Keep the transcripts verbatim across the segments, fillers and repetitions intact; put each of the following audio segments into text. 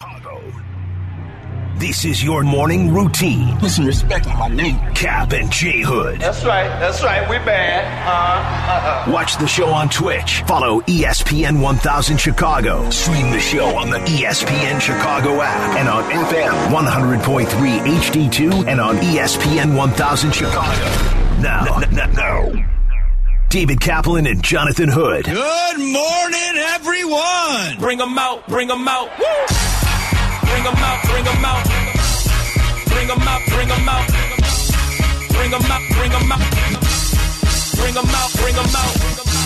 This is your morning routine. Listen, respect my name. Cap and J Hood. That's right. That's right. We bad. Uh, uh, uh. Watch the show on Twitch. Follow E S P N one thousand Chicago. Stream the show on the E S P N Chicago app and on F M one hundred point three H D two and on E S P N one thousand Chicago. Now, n- n- now, David Kaplan and Jonathan Hood. Good morning, everyone. Bring them out. Bring them out. Woo! Bring them out, bring them out. Bring them out, bring them out. Bring them out, bring them out. Bring them out, bring them out.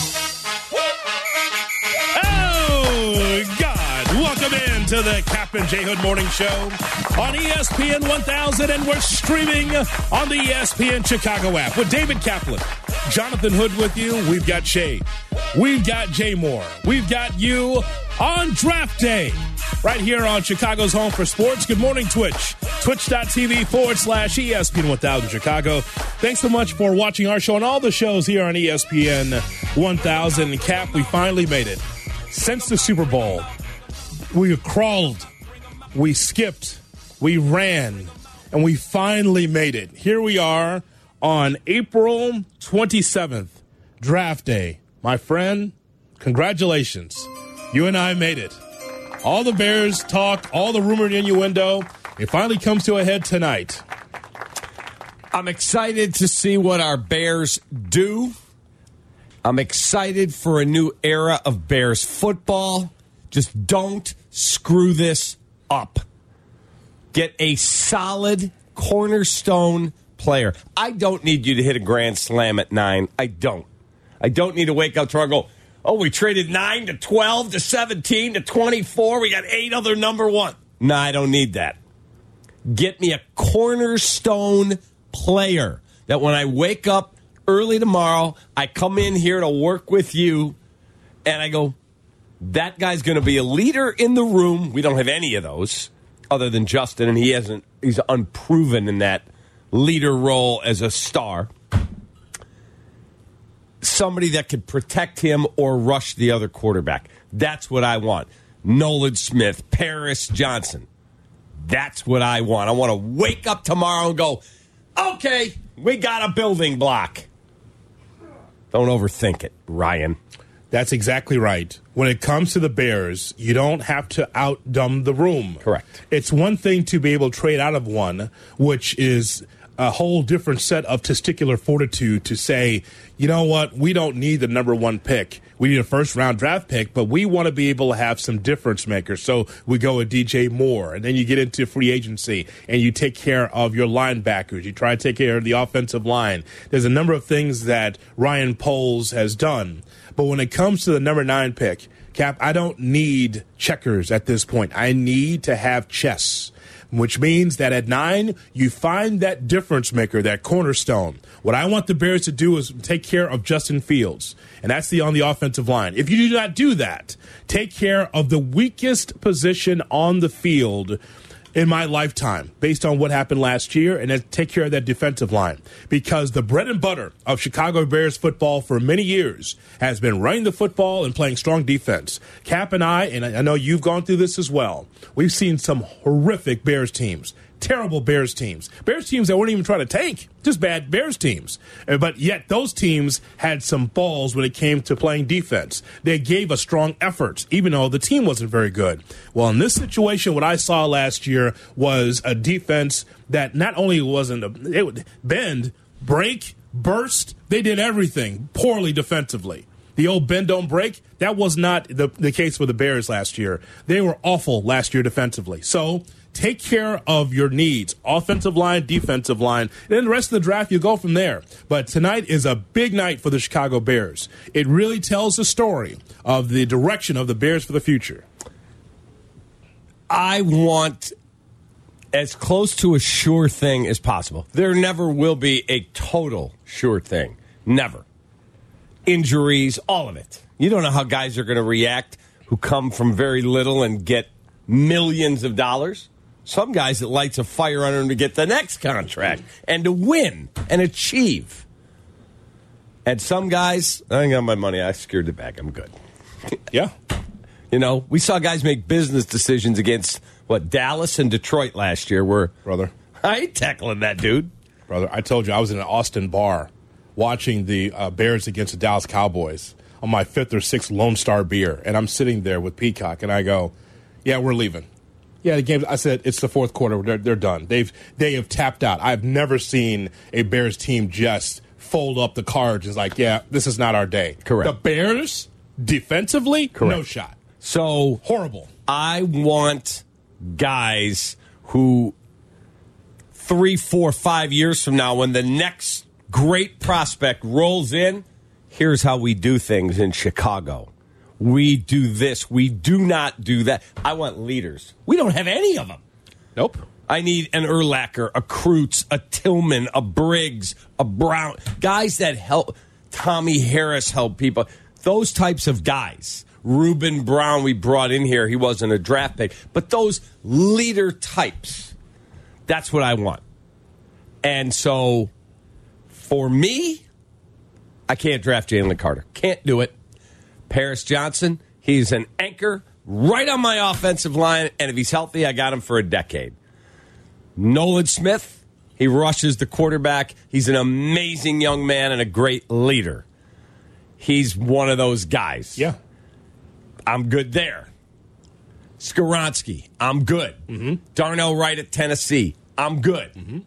Oh, God. Welcome in to the Cap and J Hood Morning Show on E S P N one thousand, and we're streaming on the E S P N Chicago app with David Kaplan, Jonathan Hood with you. We've got Shay. We've got Jay Moore. We've got you on draft day. Right here on Chicago's Home for Sports. Good morning, Twitch. Twitch.tv forward slash ESPN one thousand Chicago. Thanks so much for watching our show and all the shows here on E S P N one thousand. Cap, we finally made it. Since the Super Bowl, we crawled, we skipped, we ran, and we finally made it. Here we are on April twenty-seventh, draft day. My friend, congratulations. You and I made it. All the Bears talk, all the rumored innuendo, it finally comes to a head tonight. I'm excited to see what our Bears do. I'm excited for a new era of Bears football. Just don't screw this up. Get a solid cornerstone player. I don't need you to hit a grand slam at nine. I don't. I don't need to wake up tomorrow and go, oh, we traded nine to twelve to seventeen to twenty-four. We got eight other number one. No, I don't need that. Get me a cornerstone player that when I wake up early tomorrow, I come in here to work with you, and I go, that guy's going to be a leader in the room. We don't have any of those other than Justin, and he hasn't. He's unproven in that leader role as a star. Somebody that could protect him or rush the other quarterback. That's what I want. Nolan Smith, Paris Johnson. That's what I want. I want to wake up tomorrow and go, okay, we got a building block. Don't overthink it, Ryan. That's exactly right. When it comes to the Bears, you don't have to outdumb the room. Correct. It's one thing to be able to trade out of one, which is a whole different set of testicular fortitude to say, you know what, we don't need the number one pick. We need a first-round draft pick, but we want to be able to have some difference makers. So we go with D J Moore, and then you get into free agency, and you take care of your linebackers. You try to take care of the offensive line. There's a number of things that Ryan Poles has done. But when it comes to the number nine pick, Cap, I don't need checkers at this point. I need to have chess, which means that at nine, you find that difference maker, that cornerstone. What I want the Bears to do is take care of Justin Fields, and that's the on the offensive line. If you do not do that, take care of the weakest position on the field in my lifetime, based on what happened last year, and then take care of that defensive line. Because the bread and butter of Chicago Bears football for many years has been running the football and playing strong defense. Cap and I, and I know you've gone through this as well, we've seen some horrific Bears teams. Terrible Bears teams. Bears teams that weren't even trying to tank. Just bad Bears teams. But yet those teams had some balls when it came to playing defense. They gave a strong effort, even though the team wasn't very good. Well, in this situation, what I saw last year was a defense that not only wasn't a, it would bend, break, burst. They did everything poorly defensively. The old bend, don't break, that was not the, the case for the Bears last year. They were awful last year defensively. So take care of your needs, offensive line, defensive line, and then the rest of the draft, you go from there. But tonight is a big night for the Chicago Bears. It really tells the story of the direction of the Bears for the future. I want as close to a sure thing as possible. There never will be a total sure thing. Never. Injuries, all of it. You don't know how guys are going to react who come from very little and get millions of dollars. Some guys, it lights a fire under them to get the next contract and to win and achieve. And some guys, I ain't got my money. I secured the bag. I'm good. Yeah. You know, we saw guys make business decisions against, what, Dallas and Detroit last year where, Brother. I ain't tackling that dude. Brother, I told you I was in an Austin bar watching the uh, Bears against the Dallas Cowboys on my fifth or sixth Lone Star beer. And I'm sitting there with Peacock, and I go, yeah, we're leaving. Yeah, the game. I said it's the fourth quarter. They're, they're done. They've they have tapped out. I've never seen a Bears team just fold up the cards and like, yeah, this is not our day. Correct. The Bears defensively, Correct. no shot. So Horrible. I want guys who three, four, five years from now, when the next great prospect rolls in, here's how we do things in Chicago. We do this. We do not do that. I want leaders. We don't have any of them. Nope. I need an Urlacher, a Kreutz, a Tillman, a Briggs, a Brown. Guys that help. Tommy Harris help people. Those types of guys. Reuben Brown we brought in here. He wasn't a draft pick. But those leader types, that's what I want. And so, for me, I can't draft Jalen Carter. Can't do it. Paris Johnson, he's an anchor right on my offensive line, and if he's healthy, I got him for a decade. Nolan Smith, he rushes the quarterback. He's an amazing young man and a great leader. He's one of those guys. Yeah. I'm good there. Skoronski, I'm good. Mm-hmm. Darnell Wright at Tennessee, I'm good. Mm-hmm.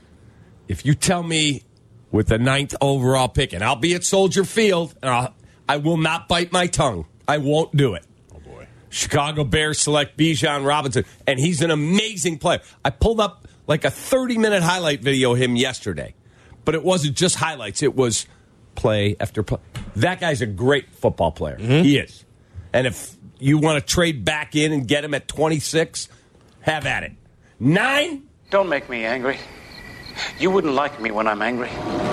If you tell me with the ninth overall pick, and I'll be at Soldier Field, and I'll, I will not bite my tongue. I won't do it. Oh, boy. Chicago Bears select Bijan Robinson, and he's an amazing player. I pulled up like a thirty-minute highlight video of him yesterday, but it wasn't just highlights. It was play after play. That guy's a great football player. Mm-hmm. He is. And if you want to trade back in and get him at twenty-six, have at it. Nine? Don't make me angry. You wouldn't like me when I'm angry.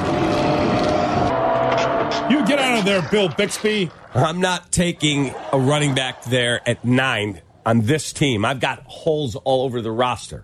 You get out of there, Bill Bixby. I'm not taking a running back there at nine on this team. I've got holes all over the roster.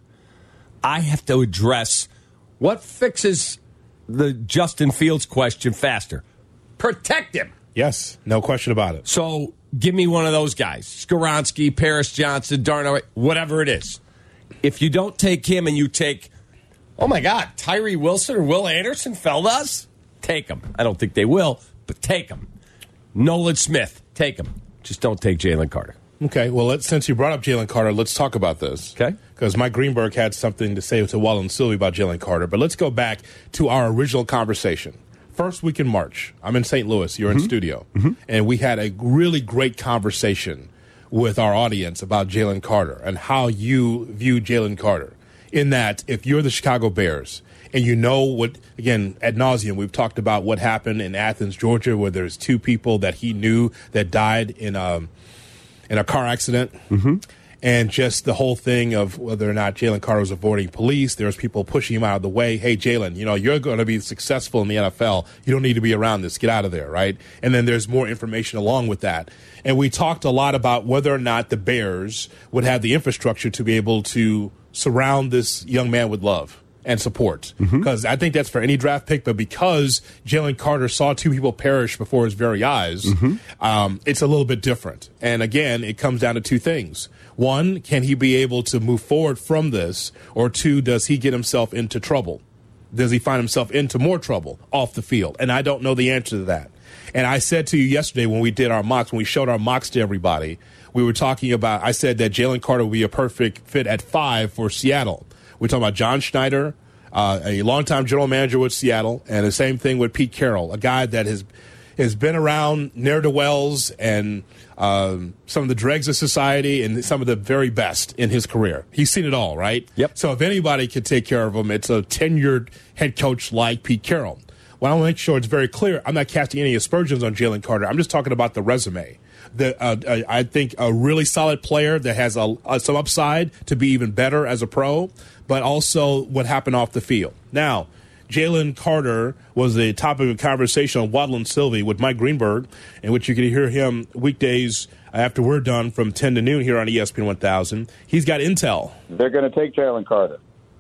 I have to address what fixes the Justin Fields question faster. Protect him. Yes, no question about it. So give me one of those guys. Skoronski, Paris Johnson, Darnell, whatever it is. If you don't take him and you take, oh my God, Tyree Wilson or Will Anderson, Feldas, take them. I don't think they will, but take them. Nolan Smith, take them. Just don't take Jalen Carter. Okay, well, let's, since you brought up Jalen Carter, let's talk about this. Okay. Because Mike Greenberg had something to say to Wall and Sylvie about Jalen Carter. But let's go back to our original conversation. First week in March, I'm in Saint Louis. You're mm-hmm. in studio. Mm-hmm. And we had a really great conversation with our audience about Jalen Carter and how you view Jalen Carter. In that, if you're the Chicago Bears and you know what, again, ad nauseum, we've talked about what happened in Athens, Georgia, where there's two people that he knew that died in a, in a car accident. Mm-hmm. And just the whole thing of whether or not Jalen Carter was avoiding police. There's people pushing him out of the way. Hey, Jalen, you know, you're going to be successful in the N F L. You don't need to be around this. Get out of there, right? And then there's more information along with that. And we talked a lot about whether or not the Bears would have the infrastructure to be able to surround this young man with love and support. Because mm-hmm. I think that's for any draft pick, but because Jalen Carter saw two people perish before his very eyes, mm-hmm. um, it's a little bit different. And again, it comes down to two things. One, can he be able to move forward from this? Or two, does he get himself into trouble? Does he find himself into more trouble off the field? And I don't know the answer to that. And I said to you yesterday when we did our mocks, when we showed our mocks to everybody, we were talking about, I said that Jalen Carter would be a perfect fit at five for Seattle. We're talking about John Schneider, uh, a longtime general manager with Seattle, and the same thing with Pete Carroll, a guy that has has been around ne'er-do-wells and um, some of the dregs of society and some of the very best in his career. He's seen it all, right? Yep. So if anybody could take care of him, it's a tenured head coach like Pete Carroll. Well, I want to make sure it's very clear. I'm not casting any aspersions on Jalen Carter. I'm just talking about the resume. The, uh, I think a really solid player that has a, a, some upside to be even better as a pro, but also what happened off the field. Now, Jalen Carter was the topic of conversation on Waddle and Sylvie with Mike Greenberg, in which you can hear him weekdays after we're done from ten to noon here on E S P N one thousand. He's got intel. They're going to take Jalen Carter.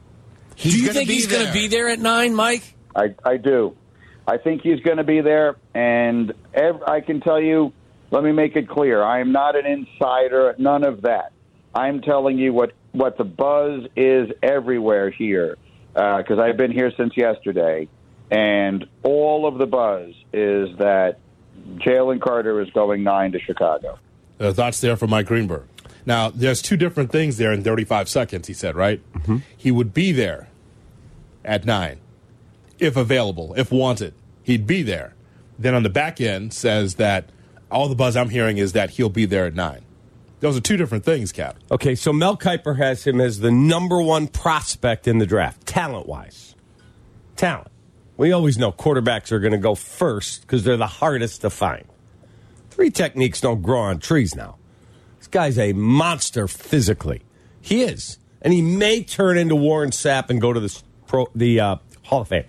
He's do you gonna think be he's going to there. be there at nine, Mike? I, I do. I think he's going to be there, and ev- I can tell you let me make it clear. I am not an insider, none of that. I'm telling you what, what the buzz is everywhere here, because uh, I've been here since yesterday, and all of the buzz is that Jalen Carter is going nine to Chicago. Uh, thoughts there from Mike Greenberg. Now, there's two different things there in thirty-five seconds, he said, right? Mm-hmm. He would be there at nine, if available, if wanted. He'd be there. Then on the back end says that all the buzz I'm hearing is that he'll be there at nine. Those are two different things, Cap. Okay, so Mel Kiper has him as the number one prospect in the draft, talent-wise. Talent. We always know quarterbacks are going to go first because they're the hardest to find. Three techniques don't grow on trees now. This guy's a monster physically. He is. And he may turn into Warren Sapp and go to the, pro, the uh, Hall of Fame.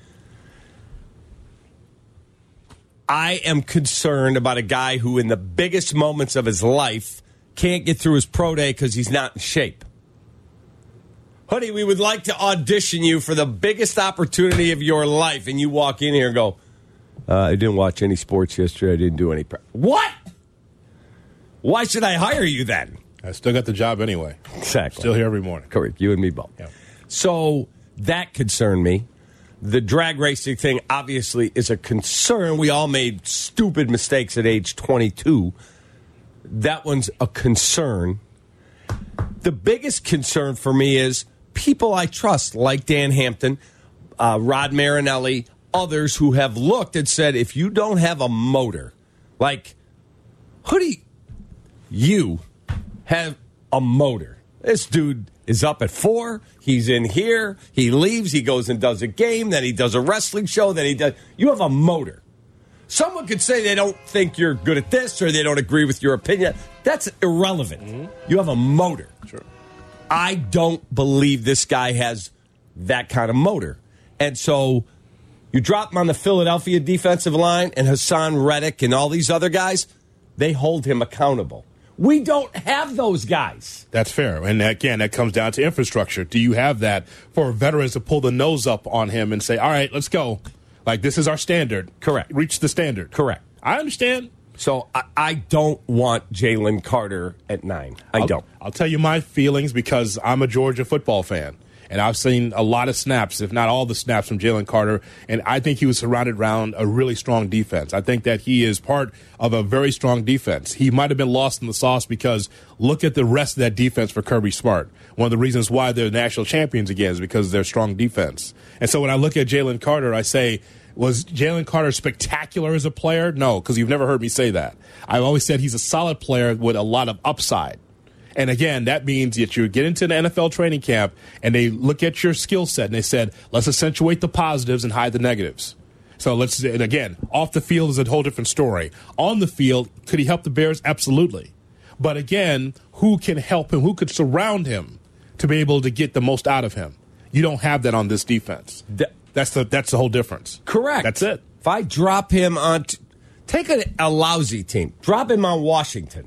I am concerned about a guy who, in the biggest moments of his life, can't get through his pro day because he's not in shape. Hoodie, we would like to audition you for the biggest opportunity of your life. And you walk in here and go, uh, I didn't watch any sports yesterday. I didn't do any prep. What? Why should I hire you then? I still got the job anyway. Exactly. Still here every morning. Correct. You and me both. Yeah. So that concerned me. The drag racing thing obviously is a concern. We all made stupid mistakes at age twenty-two. That one's a concern. The biggest concern for me is people I trust, like Dan Hampton, uh, Rod Marinelli, others who have looked and said, if you don't have a motor, like, Hoodie, you have a motor. This dude is up at four. He's in here. He leaves. He goes and does a game. Then he does a wrestling show. Then he does. You have a motor. Someone could say they don't think you're good at this or they don't agree with your opinion. That's irrelevant. Mm-hmm. You have a motor. Sure. I don't believe this guy has that kind of motor. And so you drop him on the Philadelphia defensive line and Hassan Reddick and all these other guys, they hold him accountable. We don't have those guys. That's fair. And again, that comes down to infrastructure. Do you have that for veterans to pull the nose up on him and say, all right, let's go. Like, this is our standard. Correct. Reach the standard. Correct. I understand. So I, I don't want Jalen Carter at nine. I I'll, don't. I'll tell you my feelings because I'm a Georgia football fan. And I've seen a lot of snaps, if not all the snaps from Jalen Carter, and I think he was surrounded around a really strong defense. I think that he is part of a very strong defense. He might have been lost in the sauce because look at the rest of that defense for Kirby Smart. One of the reasons why they're national champions again is because of their strong defense. And so when I look at Jalen Carter, I say, was Jalen Carter spectacular as a player? No, because you've never heard me say that. I've always said he's a solid player with a lot of upside. And again, that means that you get into an N F L training camp and they look at your skill set and they said, let's accentuate the positives and hide the negatives. So let's, and again, off the field is a whole different story. On the field, could he help the Bears? Absolutely. But again, who can help him? Who could surround him to be able to get the most out of him? You don't have that on this defense. That's the, that's the whole difference. Correct. That's it. If I drop him on, t- take a, a lousy team, drop him on Washington.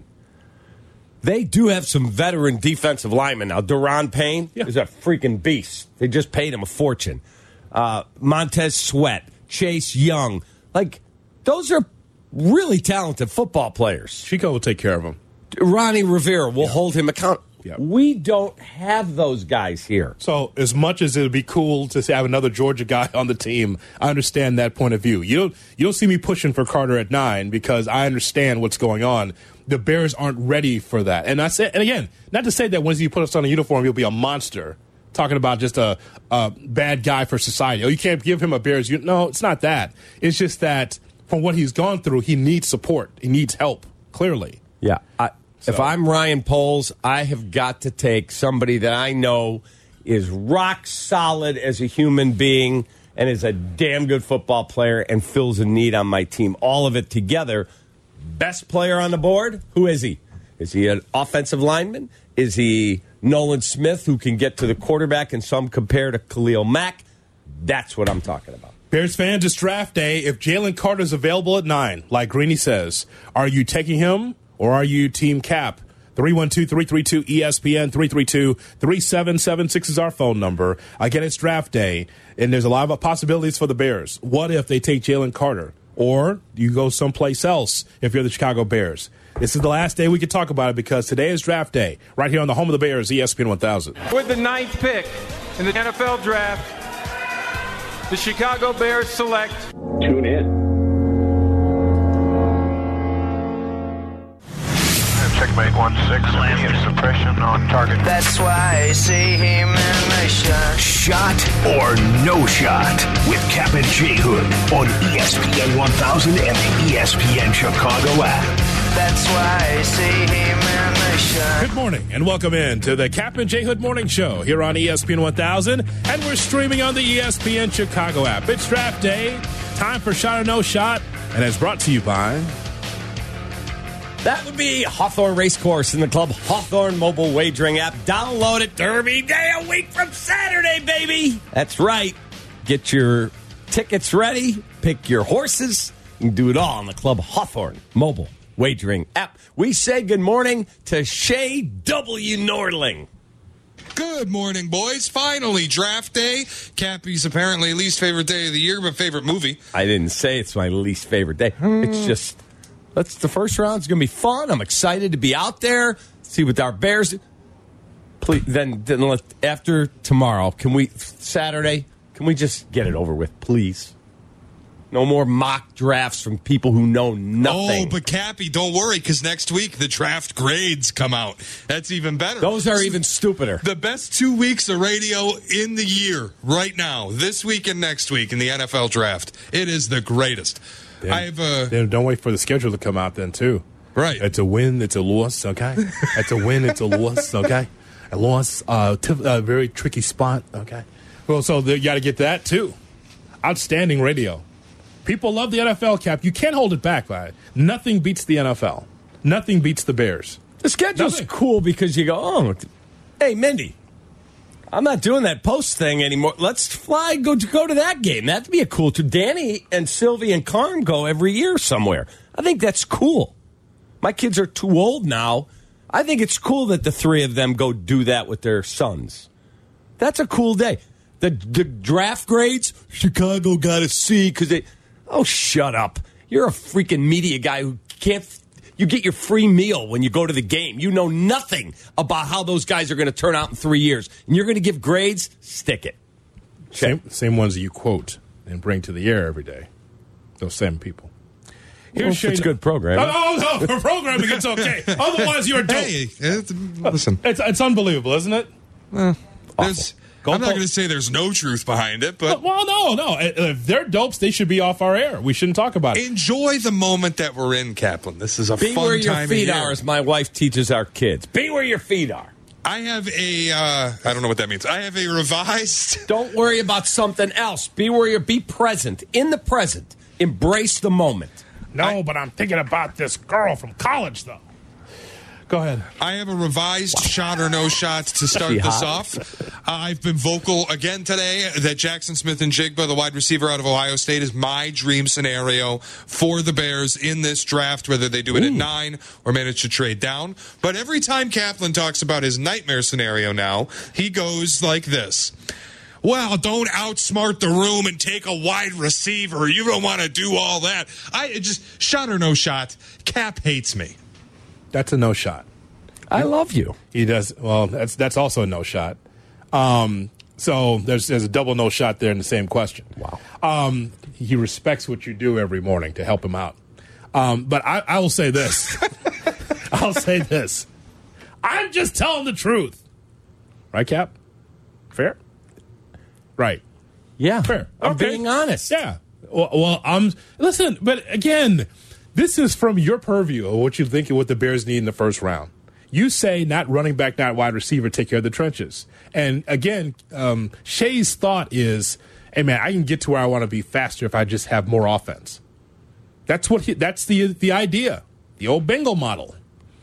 They do have some veteran defensive linemen now. Daron Payne yeah. is a freaking beast. They just paid him a fortune. Uh, Montez Sweat, Chase Young. Like, those are really talented football players. Chico will take care of them. Ronnie Rivera will yeah. hold him accountable. Yeah. We don't have those guys here. So as much as it would be cool to have another Georgia guy on the team, I understand that point of view. You don't you don't see me pushing for Carter at nine because I understand what's going on. The Bears aren't ready for that. And I say, and again, not to say that once you put us on a uniform, you'll be a monster. Talking about just a, a bad guy for society. Oh, you can't give him a Bears. You, no, it's not that. It's just that from what he's gone through, he needs support. He needs help, clearly. Yeah. I, so. If I'm Ryan Poles, I have got to take somebody that I know is rock solid as a human being and is a damn good football player and fills a need on my team. All of it together. Best player on the board? Who is he? Is he an offensive lineman? Is he Nolan Smith, who can get to the quarterback and some compare to Khalil Mack? That's what I'm talking about. Bears fans, it's draft day. If Jalen Carter's available at nine, like Greeny says, are you taking him or are you Team Cap? three one two, three three two, E S P N, three three two, three seven seven six is our phone number. Again, it's draft day, and there's a lot of possibilities for the Bears. What if they take Jalen Carter? or you go someplace else if you're the Chicago Bears. This is the last day we can talk about it because today is draft day, right here on the home of the Bears, E S P N one thousand. With the ninth pick in the N F L draft, the Chicago Bears select. Tune in. Checkmate one six. Suppression on target. That's why I see him in the shot. Shot or no shot with Cap and J Hood on E S P N one thousand and the E S P N Chicago app. That's why I see him in the shot. Good morning and welcome in to the Cap and J Hood Morning Show here on E S P N one thousand, and we're streaming on the E S P N Chicago app. It's draft day, time for Shot or No Shot, and it's brought to you by... That would be Hawthorne Racecourse in the Club Hawthorne mobile wagering app. Download it Derby Day a week from Saturday, baby. That's right. Get your tickets ready, pick your horses, and do it all on the Club Hawthorne mobile wagering app. We say good morning to Shay W. Nordling. Good morning, boys. Finally, draft day. Cappy's apparently least favorite day of the year, but favorite movie. I didn't say it's my least favorite day. It's just... That's the first round's going to be fun. I'm excited to be out there, see what our Bears do. Please, then, then let, after tomorrow, can we, Saturday, can we just get it over with, please? No more mock drafts from people who know nothing. Oh, but Cappy, don't worry, because next week the draft grades come out. That's even better. Those are even stupider. The best two weeks of radio in the year right now, this week and next week in the N F L draft. It is the greatest. Then, I have a, then don't wait for the schedule to come out then, too. Right. It's a win, it's a loss, okay? It's a win, it's a loss, okay? A loss, uh, t- a very tricky spot, okay? Well, so the, you got to get that, too. Outstanding radio. People love the N F L, Cap. You can't hold it back, by it. Nothing beats the N F L. Nothing beats the Bears. The schedule's Nothing. Cool because you go, oh, hey, Mindy, I'm not doing that post thing anymore. Let's fly, go to go to that game. That'd be a cool too. Danny and Sylvie and Carm go every year somewhere. I think that's cool. My kids are too old now. I think it's cool that the three of them go do that with their sons. That's a cool day. The, the draft grades, Chicago got a C because they... Oh, shut up. You're a freaking media guy who can't... You get your free meal when you go to the game. You know nothing about how those guys are going to turn out in three years. And you're going to give grades? Stick it. Same, same ones that you quote and bring to the air every day. Those same people. Here's well, it's good programming. Oh, no, no, for programming, it's okay. Otherwise, you're dope. Hey, it's, listen. It's, it's unbelievable, isn't it? Uh, there's... I'm not going to say there's no truth behind it, but... Well, no, no. If they're dopes, they should be off our air. We shouldn't talk about it. Enjoy the moment that we're in, Kaplan. This is a Be fun where your time feet of year. are, as my wife teaches our kids. Be where your feet are. I have a... Uh, I don't know what that means. I have a revised... Don't worry about something else. Be where you Be present. In the present. Embrace the moment. No, I, but I'm thinking about this girl from college, though. Go ahead. I have a revised shot or no shot to start this off. Uh, I've been vocal again today that Jackson Smith-Njigba, the wide receiver out of Ohio State, is my dream scenario for the Bears in this draft, whether they do it Ooh. at nine or manage to trade down. But every time Kaplan talks about his nightmare scenario now, he goes like this. Well, don't outsmart the room and take a wide receiver. You don't want to do all that. I just shot or no shot. Cap hates me. That's a no shot. I love you. He does. Well, that's that's also a no shot. Um, so there's there's a double no shot there in the same question. Wow. Um, he respects what you do every morning to help him out. Um, but I, I will say this. I'll say this. I'm just telling the truth. Right, Cap? Fair? Right. Yeah. Fair. I'm okay. being honest. Yeah. Well, well, I'm... Listen, but again... This is from your purview of what you think of what the Bears need in the first round. You say not running back, not wide receiver, take care of the trenches. And again, um, Shay's thought is, hey man, I can get to where I want to be faster if I just have more offense. That's what he, that's the the idea. The old Bengal model.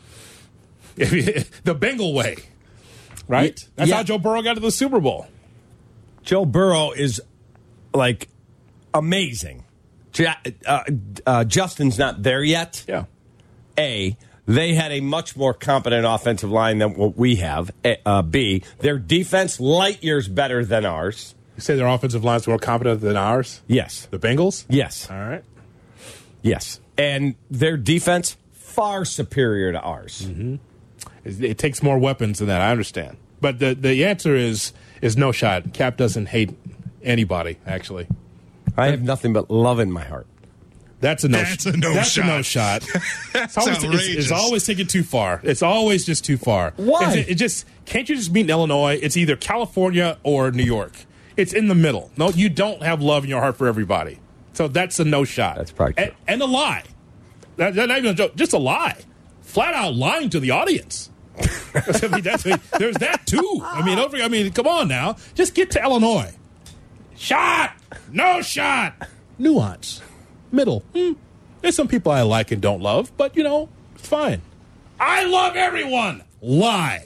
The Bengal way. Right? That's yeah. how Joe Burrow got to the Super Bowl. Joe Burrow is like amazing. Uh, uh, Justin's not there yet. Yeah. A, they had a much more competent offensive line than what we have. A, uh, B, their defense light years better than ours. You say their offensive line's more competent than ours? Yes. The Bengals? Yes. All right. Yes. And their defense, far superior to ours. Mm-hmm. It, it takes more weapons than that, I understand. But the, the answer is is no shot. Cap doesn't hate anybody, actually. I have nothing but love in my heart. That's a no. That's a no that's shot. a no shot. That's it's, always, outrageous. it's, it's always taken too far. It's always just too far. Why? It, it just can't you just meet in Illinois? It's either California or New York. It's in the middle. No, you don't have love in your heart for everybody. So that's a no shot. That's probably true. And, and a lie. That, that's not even a joke. Just a lie. Flat out lying to the audience. I mean, that's, there's that too. I mean, don't forget, I mean, come on now. Just get to Illinois. Shot. No shot. Nuance. Middle. Hmm. There's some people I like and don't love, but, you know, it's fine. I love everyone. Lie.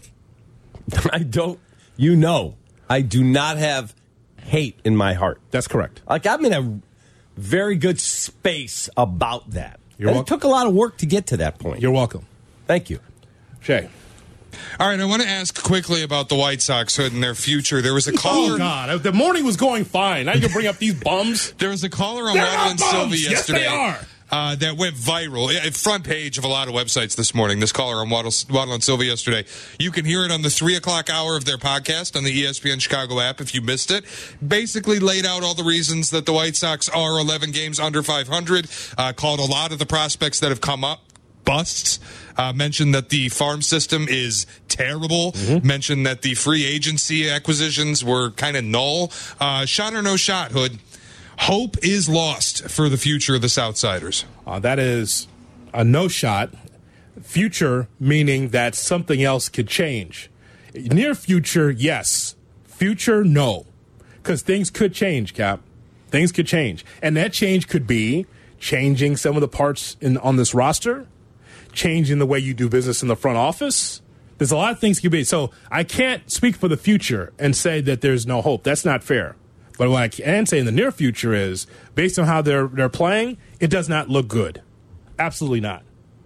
I don't, you know, I do not have hate in my heart. That's correct. Like, I'm in a very good space about that. You're and welcome. It took a lot of work to get to that point. You're welcome. Thank you. Shay. All right, I want to ask quickly about the White Sox and their future. There was a caller. Oh, God. The morning was going fine. Now you can bring up these bums. There was a caller on They're Waddle not and bums. Sylvie Yes, yesterday. they are. Uh, that went viral. Yeah, front page of a lot of websites this morning. This caller on Waddle, Waddle and Sylvie yesterday. You can hear it on the three o'clock hour of their podcast on the E S P N Chicago app if you missed it. Basically laid out all the reasons that the White Sox are eleven games under five hundred. Uh, called a lot of the prospects that have come up busts. Uh, mentioned that the farm system is terrible. Mm-hmm. Mentioned that the free agency acquisitions were kind of null. Uh, shot or no shot, Hood? Hope is lost for the future of the Southsiders. Uh, that is a no shot. Future meaning that something else could change. Near future, yes. Future, no. Because things could change, Cap. Things could change. And that change could be changing some of the parts in on this roster, changing the way you do business in the front office. There's a lot of things could be. So I can't speak for the future and say that there's no hope. That's not fair. But what I can say in the near future is, based on how they're they're playing, it does not look good. Absolutely not.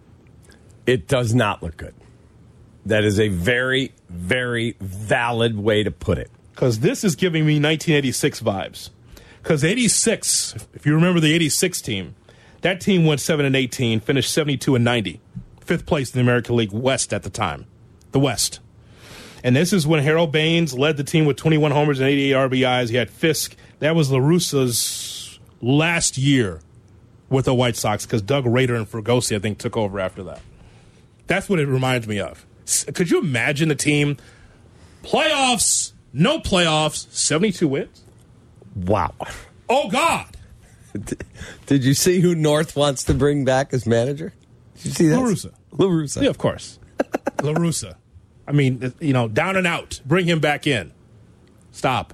It does not look good. That is a very, very valid way to put it. Because this is giving me nineteen eighty-six vibes. Because eighty-six, if you remember the eighty-six team, that team went seven and eighteen, finished seventy-two and ninety, fifth place in the American League West at the time, the West. And this is when Harold Baines led the team with twenty-one homers and eighty-eight R B Is. He had Fisk. That was La Russa's last year with the White Sox because Doug Rader and Fregosi, I think, took over after that. That's what it reminds me of. Could you imagine the team? Playoffs, no playoffs, seventy-two wins? Wow. Oh, God. Did you see who North wants to bring back as manager? Did you see that? La Russa. La Russa. Yeah, of course. La Russa. I mean, you know, down and out. Bring him back in. Stop.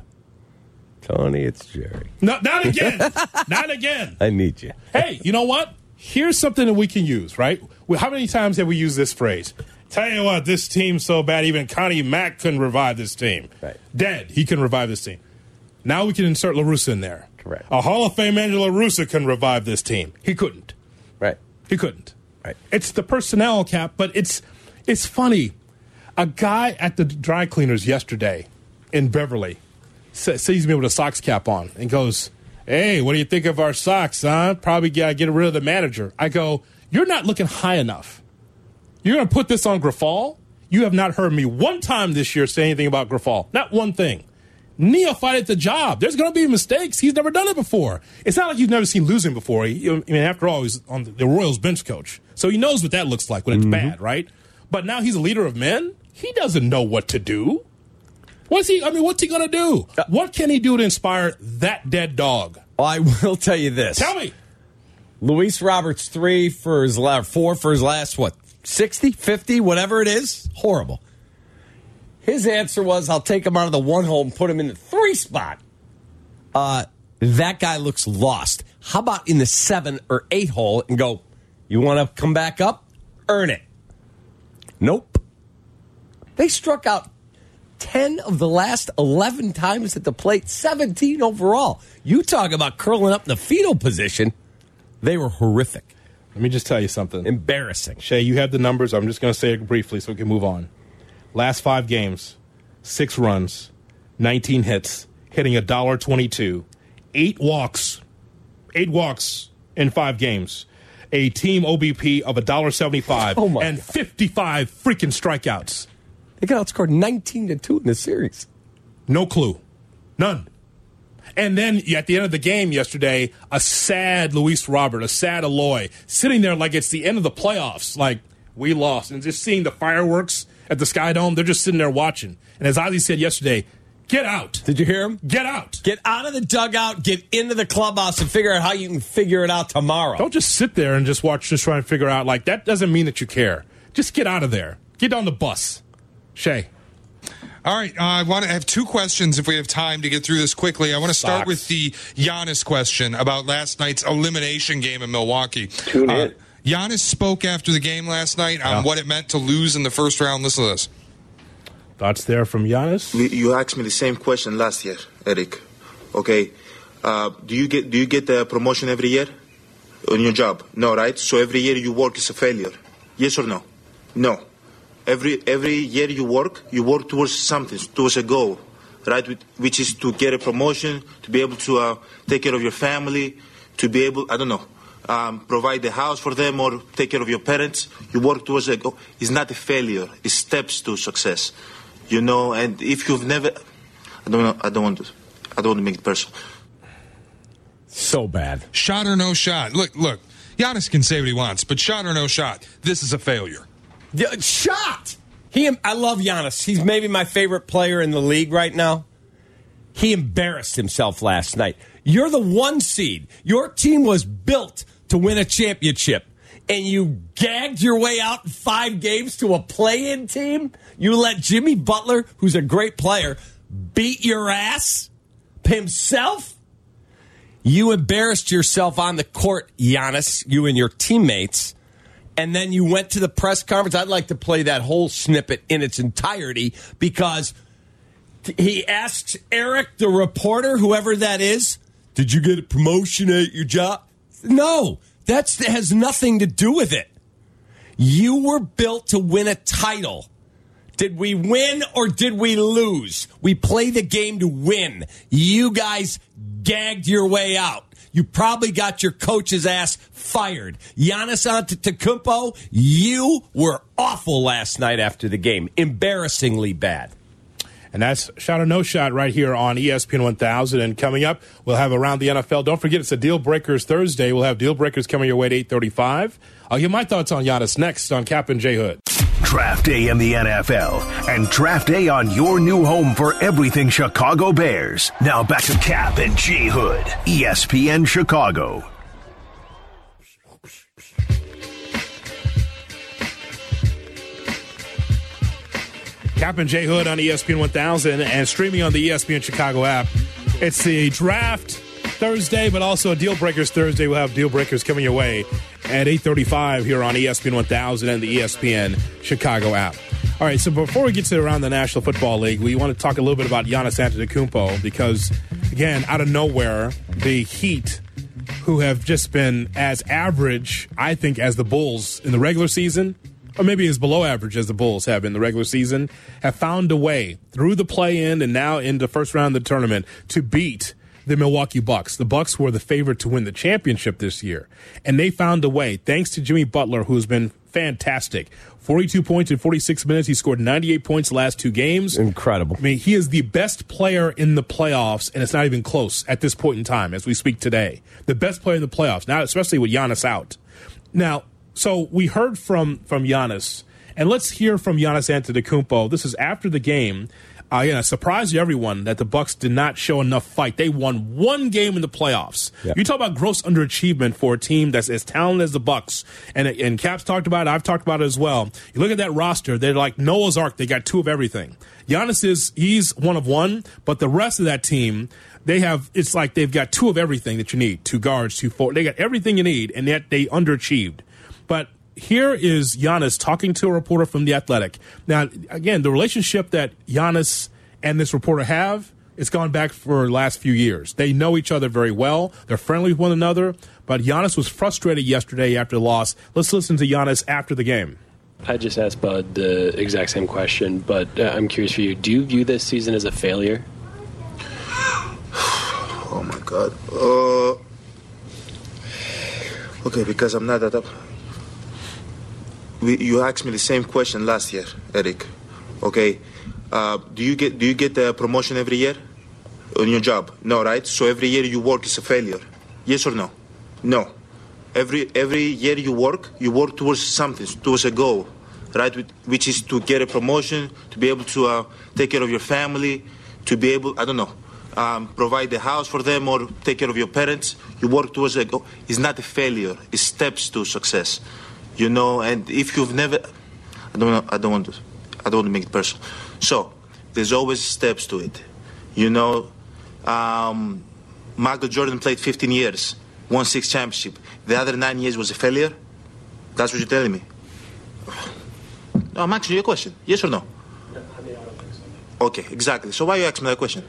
Tony, it's Jerry. No, not again. Not again. I need you. Hey, you know what? Here's something that we can use, right? How many times have we used this phrase? Tell you what, this team's so bad, even Connie Mack couldn't revive this team. Right. Dead. He couldn't revive this team. Now we can insert La Russa in there. Correct. A Hall of Fame manager La Russa can revive this team. He couldn't. Right. He couldn't. Right. It's the personnel, Cap, but it's it's funny. A guy at the dry cleaners yesterday in Beverly sees me with a Sox cap on and goes, "Hey, what do you think of our Sox, huh? Probably got to get rid of the manager." I go, "You're not looking high enough. You're going to put this on Grifol? You have not heard me one time this year say anything about Grifol. Not one thing. Neophyte at the job. There's going to be mistakes. He's never done it before. It's not like you've never seen losing before. He, I mean, after all, he's on the Royals bench coach. So he knows what that looks like when it's mm-hmm. bad, right? But now he's a leader of men. He doesn't know what to do. What's he? I mean, what's he going to do? What can he do to inspire that dead dog? I will tell you this. Tell me. Luis Roberts, three for his last, four for his last, what, sixty, fifty, whatever it is? Horrible. His answer was, I'll take him out of the one hole and put him in the three spot. Uh, that guy looks lost. How about in the seven or eight hole and go, you want to come back up? Earn it. Nope. They struck out ten of the last eleven times at the plate, seventeen overall. You talk about curling up in the fetal position. They were horrific. Let me just tell you something. Embarrassing. Shay, you have the numbers. I'm just going to say it briefly so we can move on. Last five games, six runs, nineteen hits, hitting one twenty-two, eight walks, eight walks in five games. a team O B P of one dollar seventy-five Oh my and God. fifty-five freaking strikeouts. They got outscored nineteen to two in the series. No clue. None. And then at the end of the game yesterday, a sad Luis Robert, a sad Eloy, sitting there like it's the end of the playoffs, like we lost. And just seeing the fireworks at the Sky Dome, they're just sitting there watching. And as Ozzie said yesterday, get out. Did you hear him? Get out. Get out of the dugout, get into the clubhouse, and figure out how you can figure it out tomorrow. Don't just sit there and just watch, just try and figure out, like, that doesn't mean that you care. Just get out of there. Get on the bus. Shay. All right, uh, I want to have two questions if we have time to get through this quickly. I want to start Sucks. with the Giannis question about last night's elimination game in Milwaukee. Tune in. Uh, Giannis spoke after the game last night on Yeah. what it meant to lose in the first round. Listen to this. Thoughts there from Giannis? You asked me the same question last year, Eric. Okay, uh, do you get do you get a promotion every year on your job? No, right? So every year you work is a failure. Yes or no? No. Every every year you work, you work towards something, towards a goal, right? Which is to get a promotion, to be able to uh, take care of your family, to be able, I don't know, um, provide the house for them or take care of your parents. You work towards a goal. It's not a failure. It's steps to success, you know. And if you've never, I don't know, I don't want to, I don't want to make it personal. So bad. Shot or no shot? Look, look. Giannis can say what he wants, but shot or no shot, this is a failure. Yeah, shot. He, I love Giannis. He's maybe my favorite player in the league right now. He embarrassed himself last night. You're the one seed. Your team was built to win a championship, and you gagged your way out in five games to a play-in team? You let Jimmy Butler, who's a great player, beat your ass himself? You embarrassed yourself on the court, Giannis, you and your teammates. And then you went to the press conference. I'd like to play that whole snippet in its entirety because he asked Eric, the reporter, whoever that is, did you get a promotion at your job? No, that's, that has nothing to do with it. You were built to win a title. Did we win or did we lose? We play the game to win. You guys gagged your way out. You probably got your coach's ass fired. Giannis Antetokounmpo, you were awful last night after the game. Embarrassingly bad. And that's Shot or No Shot right here on E S P N one thousand. And coming up, we'll have Around the N F L. Don't forget, it's a Deal Breakers Thursday. We'll have Deal Breakers coming your way at eight thirty-five. I'll give my thoughts on Giannis next on Cap and J. Hood. Draft Day in the N F L and Draft Day on your new home for everything Chicago Bears. Now back to Cap and J. Hood, E S P N Chicago. Cap and J. Hood on E S P N one thousand and streaming on the E S P N Chicago app. It's the Draft Thursday, but also a Deal Breakers Thursday. We'll have Deal Breakers coming your way at eight thirty-five here on E S P N one thousand and the E S P N Chicago app. All right, so before we get to around the National Football League, we want to talk a little bit about Giannis Antetokounmpo because, again, out of nowhere, the Heat, who have just been as average, I think, as the Bulls in the regular season, or maybe as below average as the Bulls have in the regular season, have found a way through the play-in and now in the first round of the tournament to beat the Milwaukee Bucks. The Bucks were the favorite to win the championship this year, and they found a way, thanks to Jimmy Butler, who's been fantastic. forty-two points in forty-six minutes. He scored ninety-eight points the last two games. Incredible. I mean, he is the best player in the playoffs, and it's not even close at this point in time as we speak today. The best player in the playoffs, now especially with Giannis out. Now, so we heard from, from Giannis, and let's hear from Giannis Antetokounmpo. This is after the game. Uh, yeah, surprised everyone that the Bucks did not show enough fight. They won one game in the playoffs. Yeah. You talk about gross underachievement for a team that's as talented as the Bucks, and and Cap's talked about it. I've talked about it as well. You look at that roster; they're like Noah's Ark. They got two of everything. Giannis is he's one of one, but the rest of that team, they have. It's like they've got two of everything that you need: two guards, two forwards. They got everything you need, and yet they underachieved. But here is Giannis talking to a reporter from The Athletic. Now, again, the relationship that Giannis and this reporter have, it's gone back for the last few years. They know each other very well. They're friendly with one another. But Giannis was frustrated yesterday after the loss. Let's listen to Giannis after the game. I just asked Bud the exact same question, but uh, I'm curious for you. Do you view this season as a failure? Oh, my God. Uh, Okay, because I'm not that up. We, you asked me the same question last year, Eric. Okay, uh, do you get do you get a promotion every year on your job? No, right? So every year you work is a failure. Yes or no? No. Every every year you work, you work towards something, towards a goal, right? Which is to get a promotion, to be able to uh, take care of your family, to be able, I don't know, um, provide the house for them or take care of your parents. You work towards a goal. It's not a failure. It's steps to success, you know. And if you've never, I don't, know, I don't want to, I don't want to make it personal. So there's always steps to it, you know. Um, Michael Jordan played fifteen years, won six championships. The other nine years was a failure. That's what you're telling me. No, I'm asking you a question. Yes or no? No, I mean, I don't think so. Okay, exactly. So why are you asking me that question?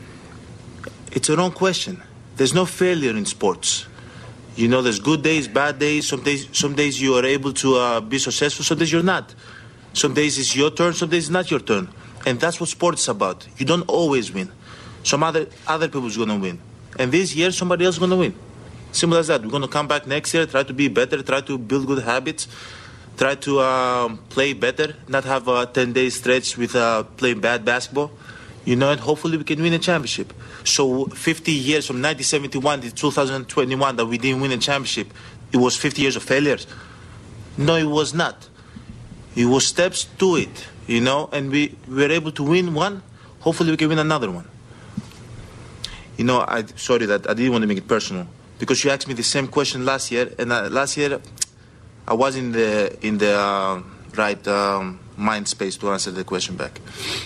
It's a wrong question. There's no failure in sports. You know, there's good days, bad days. Some days, some days you are able to uh, be successful. Some days you're not. Some days it's your turn. Some days it's not your turn. And that's what sports is about. You don't always win. Some other other people's gonna win. And this year, somebody else is gonna win. Simple as that. We're gonna come back next year, try to be better, try to build good habits, try to um, play better, not have a ten-day stretch with uh, playing bad basketball. You know, and hopefully we can win a championship. So fifty years from nineteen seventy-one to two thousand twenty-one that we didn't win a championship, it was fifty years of failures? No, it was not. It was steps to it, you know, and we were able to win one. Hopefully we can win another one. You know, I sorry that I didn't want to make it personal because you asked me the same question last year, and uh, last year I was in the in the uh, right um, mind space to answer the question back.